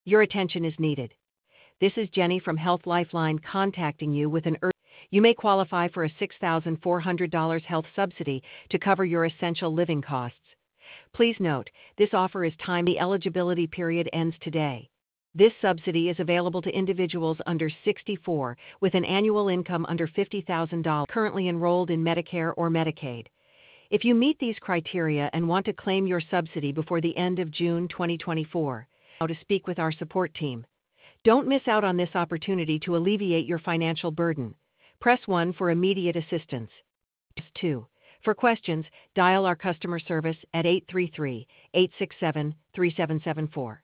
Your attention is needed. This is Jenny from Health Lifeline contacting you with an urgent. You may qualify for a $6,400 health subsidy to cover your essential living costs. Please note, this offer is timed. The eligibility period ends today. This subsidy is available to individuals under 64 with an annual income under $50,000 currently enrolled in Medicare or Medicaid. If you meet these criteria and want to claim your subsidy before the end of June 2024, how to speak with our support team. Don't miss out on this opportunity to alleviate your financial burden. Press 1 for immediate assistance. 2. For questions, dial our customer service at 833-867-3774.